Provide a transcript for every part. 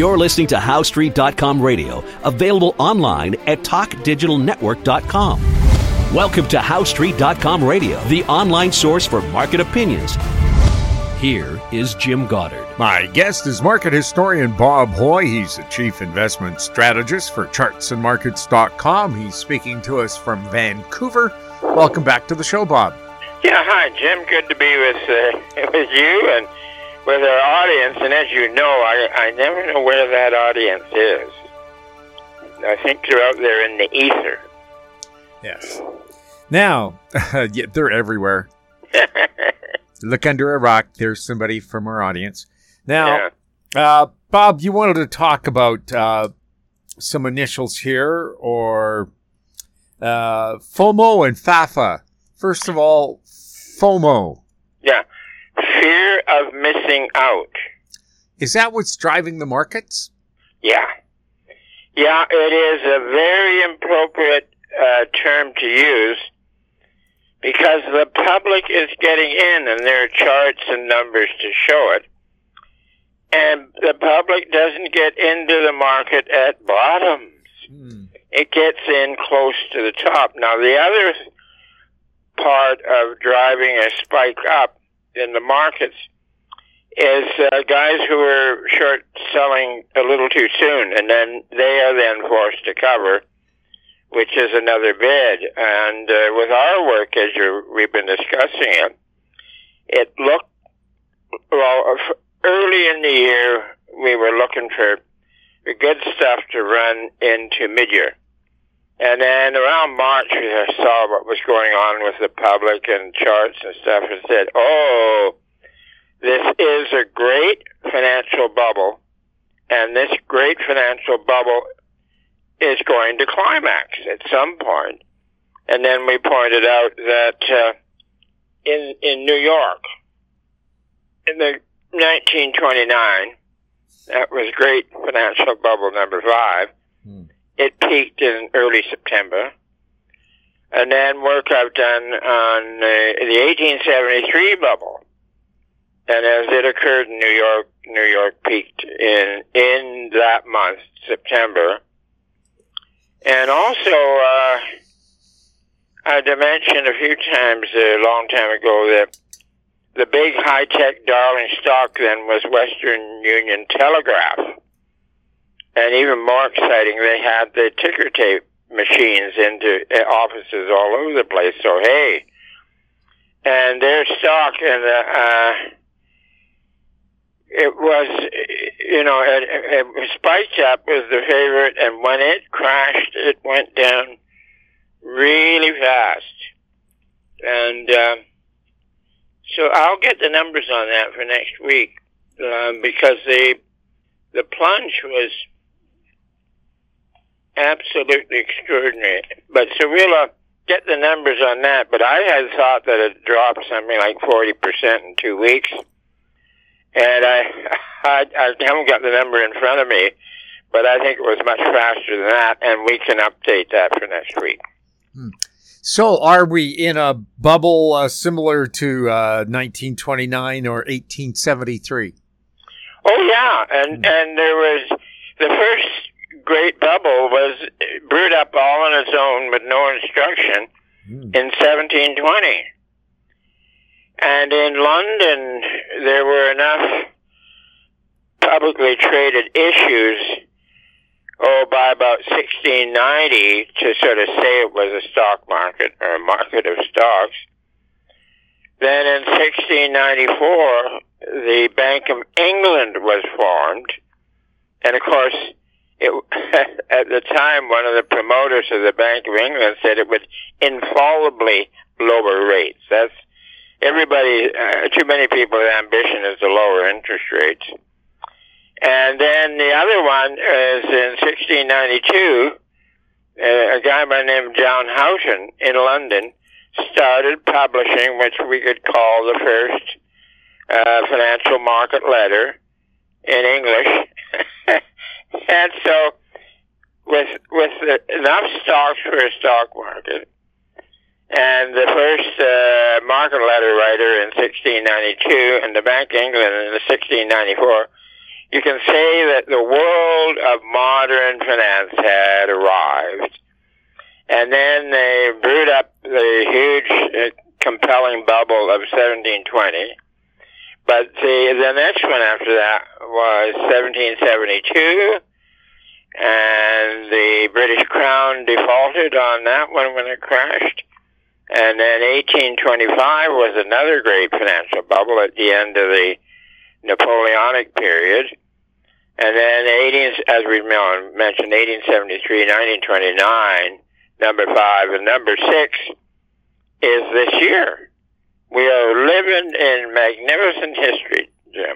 You're listening to HowStreet.com radio, available online at TalkDigitalNetwork.com. Welcome to HowStreet.com radio, the online source for market opinions. Here is Jim Goddard. My guest is market historian Bob Hoye. He's the chief investment strategist for chartsandmarkets.com. He's speaking to us from Vancouver. Welcome back to the show, Bob. Yeah, hi, Jim. Good to be with you and with our audience. And as you know, I never know where that audience is. I think they're out there in the ether. Yes. Now, yeah, they're everywhere. Look under a rock. There's somebody from our audience. Now, Bob, you wanted to talk about some initials here, or FOMO and FAFA. First of all, FOMO. Yeah. Fear of missing out. Is that what's driving the markets? Yeah. Yeah, it is a very appropriate term to use because the public is getting in and there are charts and numbers to show it. And the public doesn't get into the market at bottoms. It gets in close to the top. Now, the other part of driving a spike up in the markets is guys who are short selling a little too soon, and then they are then forced to cover, which is another bid. And with our work, as we've been discussing it looked, well, early in the year, we were looking for good stuff to run into mid-year. And then around March, we saw what was going on with the public and charts and stuff and said, oh, this is a great financial bubble, and this great financial bubble is going to climax at some point. And then we pointed out that in New York, in the 1929, that was great financial bubble number 5. It peaked in early September. And then work I've done on the 1873 bubble. And as it occurred in New York peaked in that month, September. And also, I mentioned a few times a long time ago that the big high-tech darling stock then was Western Union Telegraph. And even more exciting, they had the ticker tape machines into offices all over the place. So, hey, and their stock, and it was, it spiked up, was the favorite, and when it crashed, it went down really fast. And so I'll get the numbers on that for next week, because the plunge was absolutely extraordinary. But so we'll get the numbers on that. But I had thought that it dropped something like 40% in 2 weeks. And I haven't got the number in front of me, but I think it was much faster than that, and we can update that for next week. So are we in a bubble similar to 1929 or 1873? Oh, yeah. And there was the first great bubble was brewed up all on its own with no instruction in 1720. And in London, there were enough publicly traded issues, by about 1690 to sort of say it was a stock market or a market of stocks. Then in 1694, the Bank of England was formed. And of course, at the time, one of the promoters of the Bank of England said it would infallibly lower rates. That's everybody, too many people's ambition is to lower interest rates. And then the other one is in 1692, a guy by the name of John Houghton in London started publishing, which we could call the first financial market letter in English. And so with enough stocks for a stock market, and the first market letter writer in 1692, and the Bank of England in 1694, you can say that the world of modern finance had arrived. And then they brewed up the huge, compelling bubble of 1720. But the next one after that was 1772, and the British Crown defaulted on that one when it crashed. And then 1825 was another great financial bubble at the end of the Napoleonic period. And then as we mentioned, 1873, 1929, number 5, and number 6 is this year. We are living in magnificent history, Jim.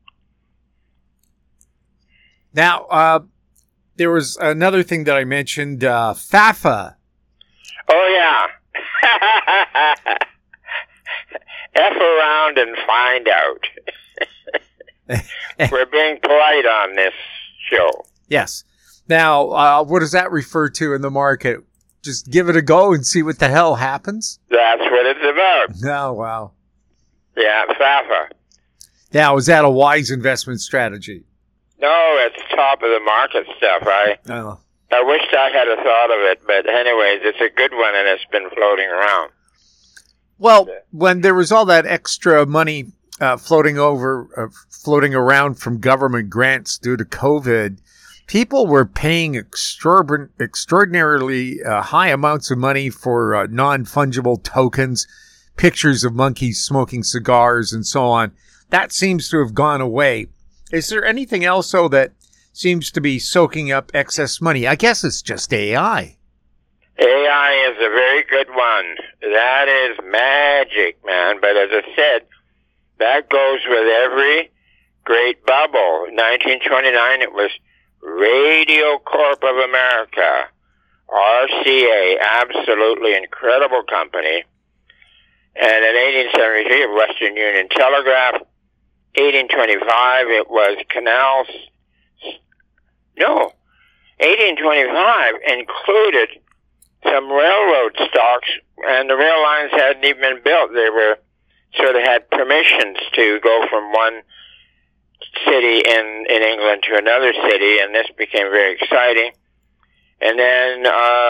Now, there was another thing that I mentioned, FAFA. Oh, yeah. F around and find out. We're being polite on this show. Yes. Now, what does that refer to in the market? Just give it a go and see what the hell happens? That's what it's about. Oh, wow. Yeah, FAFA. Now, is that a wise investment strategy? No, it's top of the market stuff. I wished I had a thought of it, but anyways, it's a good one and it's been floating around. Well, when there was all that extra money floating around from government grants due to COVID, people were paying extraordinarily high amounts of money for non-fungible tokens, pictures of monkeys smoking cigars, and so on. That seems to have gone away. Is there anything else, though, that seems to be soaking up excess money? I guess it's just AI. AI is a very good one. That is magic, man. But as I said, that goes with every great bubble. In 1929, it was Radio Corp of America, RCA, absolutely incredible company. And in 1873, Western Union Telegraph. 1825, it was Canals. No, 1825 included some railroad stocks, and the rail lines hadn't even been built. They were sort of had permissions to go from one city in England to another city, and this became very exciting. And then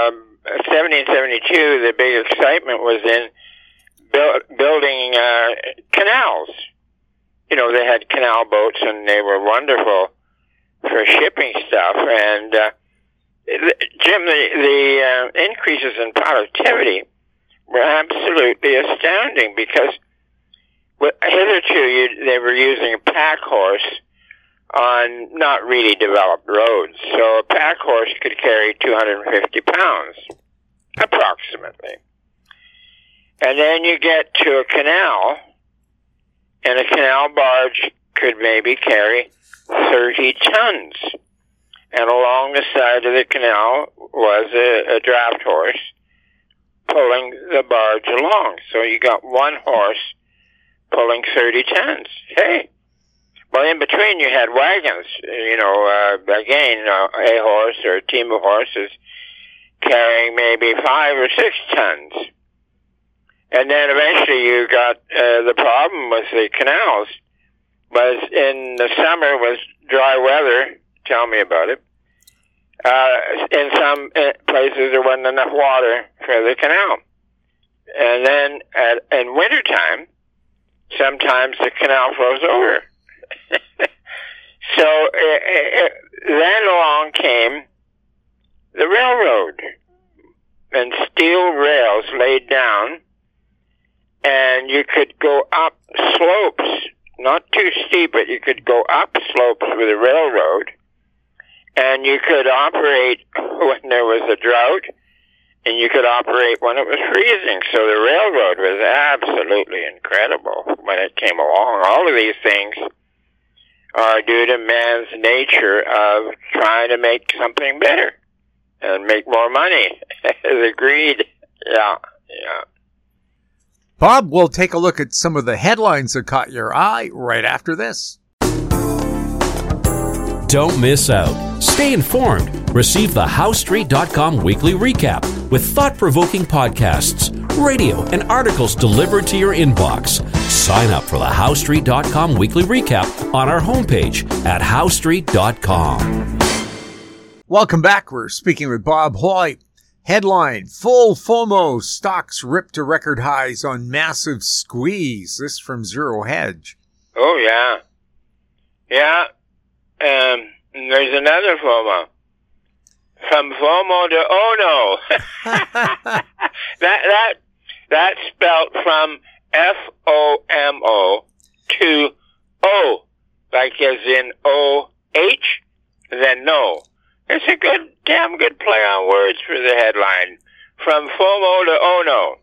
1772, the big excitement was in building canals. You know, they had canal boats, and they were wonderful for shipping stuff. And Jim, the increases in productivity were absolutely astounding because hitherto they were using a pack horse on not really developed roads. So a pack horse could carry 250 pounds, approximately. And then you get to a canal, and a canal barge could maybe carry 30 tons. And along the side of the canal was a draft horse pulling the barge along. So you got one horse pulling 30 tons. Hey. Well, in between you had wagons, again, a horse or a team of horses carrying maybe 5 or 6 tons. And then eventually you got the problem with the canals was in the summer was dry weather. Tell me about it. In some places there wasn't enough water for the canal. And then in wintertime, sometimes the canal froze over. So then along came the railroad, and steel rails laid down, and you could go up slopes, not too steep, but you could go up slopes with a railroad, and you could operate when there was a drought, and you could operate when it was freezing. So the railroad was absolutely incredible when it came along. All of these things are due to man's nature of trying to make something better and make more money. The greed. Yeah. Bob, we'll take a look at some of the headlines that caught your eye right after this. Don't miss out. Stay informed. Receive the HowStreet.com weekly recap with thought-provoking podcasts, radio, and articles delivered to your inbox. Sign up for the HowStreet.com weekly recap on our homepage at HowStreet.com. Welcome back. We're speaking with Bob Hoyle. Headline, full FOMO, stocks ripped to record highs on massive squeeze. This from Zero Hedge. Oh, yeah. Yeah. There's another FOMO. From FOMO to oh no. That's spelled from FOMO to O, like as in O-H, then no. It's a damn good play on words for the headline. From FOMO to oh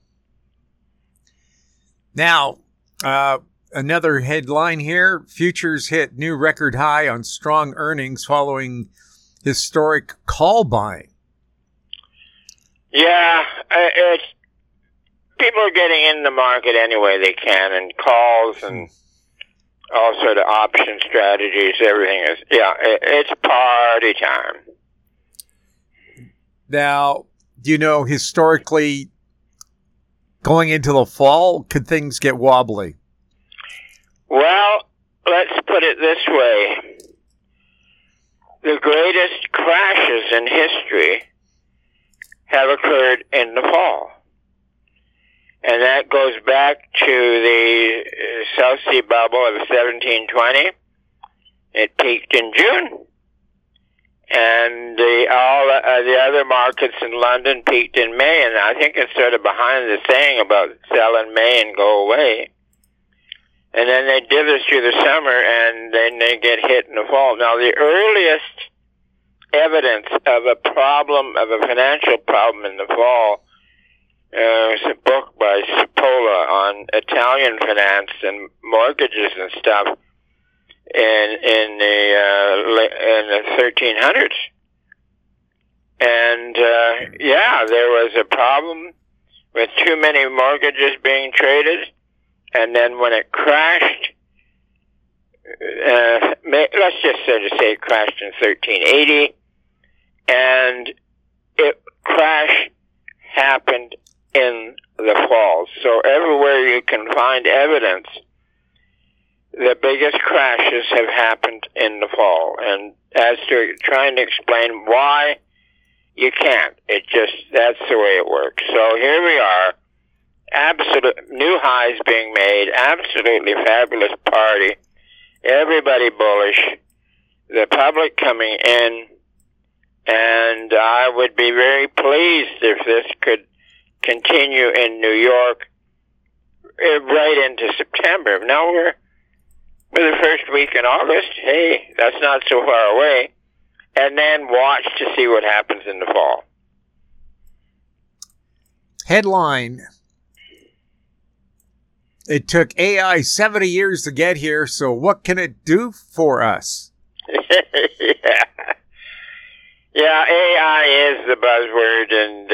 no. Now, another headline here. Futures hit new record high on strong earnings following historic call buying. Yeah, people are getting in the market any way they can, and calls and all sort of option strategies. Everything is, it's party time. Now, historically, going into the fall, could things get wobbly? Well, let's put it this way. The greatest crashes in history have occurred in the fall. And that goes back to the South Sea bubble of 1720. It peaked in June. And all the other markets in London peaked in May. And I think it's sort of behind the saying about sell in May and go away. And then they dither through the summer, and then they get hit in the fall. Now, the earliest evidence of a financial problem in the fall, is a book by Cipolla on Italian finance and mortgages and stuff in the 1300s. And there was a problem with too many mortgages being traded. And then when it crashed, let's just sort of say it crashed in 1380, and crash happened in the fall. So everywhere you can find evidence, the biggest crashes have happened in the fall. And as to trying to explain why, you can't. That's the way it works. So here we are. Absolute new highs being made, absolutely fabulous party, everybody bullish, the public coming in, and I would be very pleased if this could continue in New York right into September. Now we're the first week in August. Hey, that's not so far away. And then watch to see what happens in the fall. Headline. It took AI 70 years to get here, so what can it do for us? Yeah, AI is the buzzword, and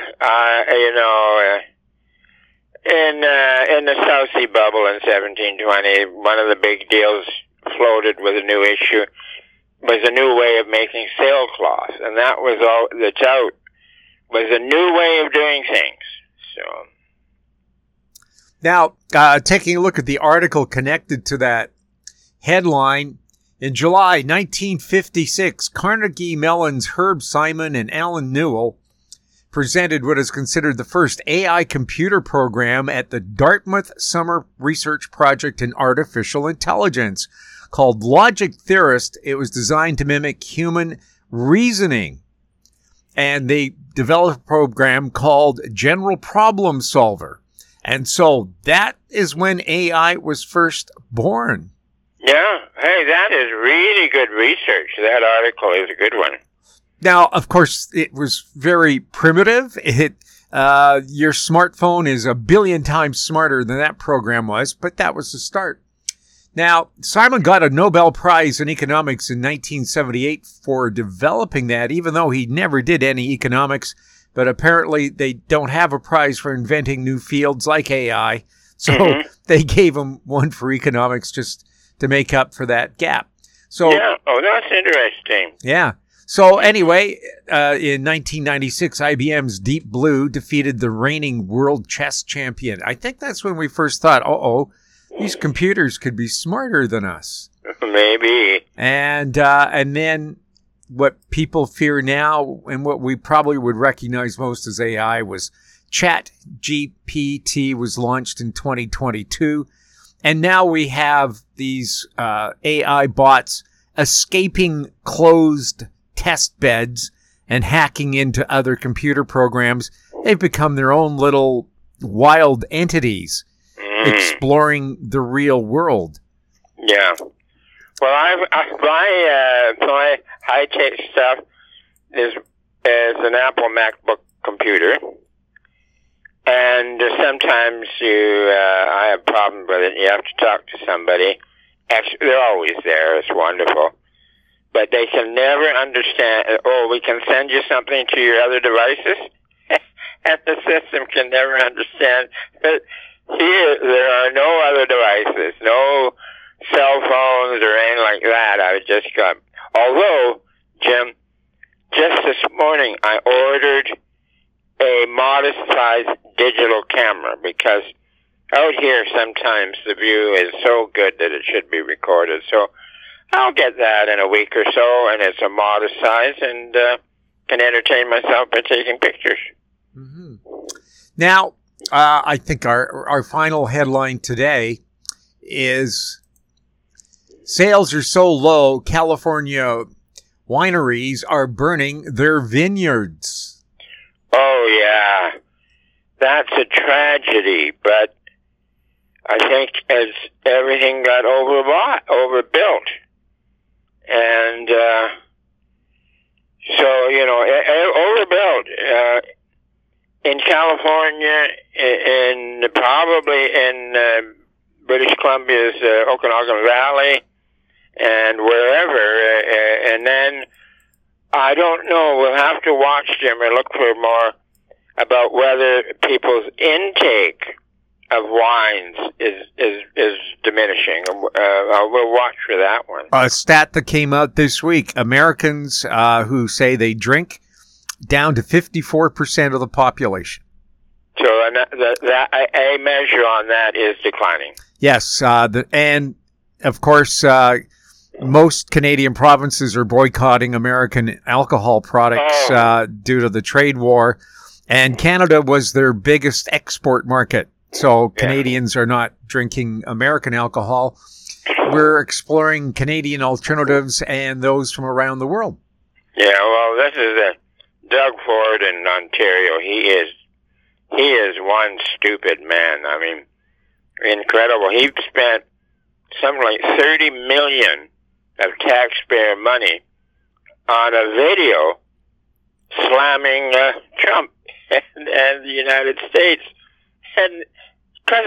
in the South Sea bubble in 1720, one of the big deals floated with a new issue was a new way of making sailcloth, and that was all that's out, was a new way of doing things. So. Now, taking a look at the article connected to that headline, in July 1956, Carnegie Mellon's Herb Simon and Alan Newell presented what is considered the first AI computer program at the Dartmouth Summer Research Project in Artificial Intelligence. Called Logic Theorist, it was designed to mimic human reasoning. And they developed a program called General Problem Solver. And so that is when AI was first born. Yeah. Hey, that is really good research. That article is a good one. Now, of course, it was very primitive. Your smartphone is 1 billion times smarter than that program was, but that was the start. Now, Simon got a Nobel Prize in economics in 1978 for developing that, even though he never did any economics. But apparently they don't have a prize for inventing new fields like AI. So they gave him one for economics just to make up for that gap. So yeah. Oh, that's interesting. Yeah. So anyway, in 1996, IBM's Deep Blue defeated the reigning world chess champion. I think that's when we first thought, these computers could be smarter than us. Maybe. And then what people fear now, and what we probably would recognize most as AI, was ChatGPT was launched in 2022. And now we have these AI bots escaping closed test beds and hacking into other computer programs. They've become their own little wild entities exploring the real world. Yeah. Well, my high-tech stuff is an Apple MacBook computer. And sometimes I have problems with it. You have to talk to somebody. Actually, they're always there. It's wonderful. But they can never understand, we can send you something to your other devices? And the system can never understand. But here, there are no other devices, no cell phones or anything like that. I just got... Although, Jim, just this morning, I ordered a modest-sized digital camera, because out here sometimes the view is so good that it should be recorded. So I'll get that in a week or so, and it's a modest size, and can entertain myself by taking pictures. Mm-hmm. Now, I think our final headline today is sales are so low, California wineries are burning their vineyards. Oh, yeah. That's a tragedy, but I think as everything got overbuilt, and so, overbuilt in California, probably in British Columbia's Okanagan Valley, and wherever, and then I don't know. We'll have to watch, Jim, and look for more about whether people's intake of wines is diminishing. We'll watch for that one. A stat that came out this week: Americans who say they drink, down to 54% of the population. So a measure on that is declining. Yes, and of course. Most Canadian provinces are boycotting American alcohol products due to the trade war, and Canada was their biggest export market. So Canadians are not drinking American alcohol. We're exploring Canadian alternatives and those from around the world. Yeah, well, this is Doug Ford in Ontario. He is one stupid man. I mean, incredible. He spent something like $30 million of taxpayer money on a video slamming Trump and the United States. And because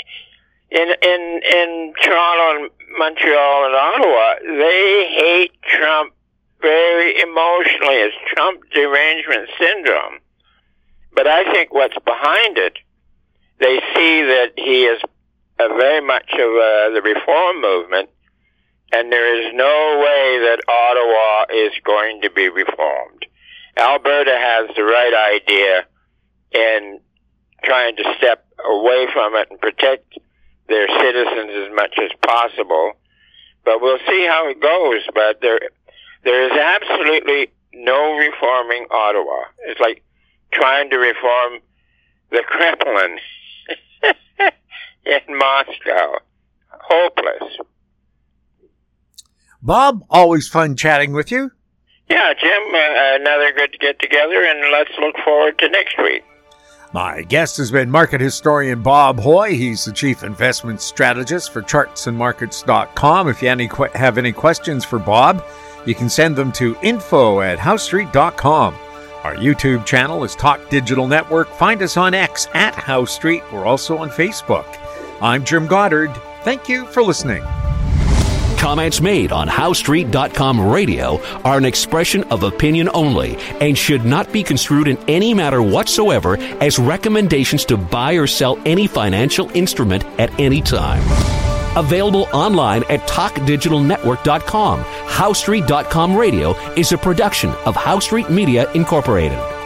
in Toronto and Montreal and Ottawa, they hate Trump very emotionally. It's Trump derangement syndrome. But I think what's behind it, they see that he is very much of the reform movement, and there is no way that Ottawa is going to be reformed. Alberta has the right idea in trying to step away from it and protect their citizens as much as possible. But we'll see how it goes. But there is absolutely no reforming Ottawa. It's like trying to reform the Kremlin in Moscow. Hopeless. Bob, always fun chatting with you. Yeah, Jim, another good get-together, and let's look forward to next week. My guest has been market historian Bob Hoye. He's the chief investment strategist for chartsandmarkets.com. If you have any questions for Bob, you can send them to info@housestreet.com. Our YouTube channel is Talk Digital Network. Find us on X @HoweStreet. We're also on Facebook. I'm Jim Goddard. Thank you for listening. Comments made on HoweStreet.com radio are an expression of opinion only and should not be construed in any matter whatsoever as recommendations to buy or sell any financial instrument at any time. Available online at TalkDigitalNetwork.com. HoweStreet.com radio is a production of HoweStreet Media Incorporated.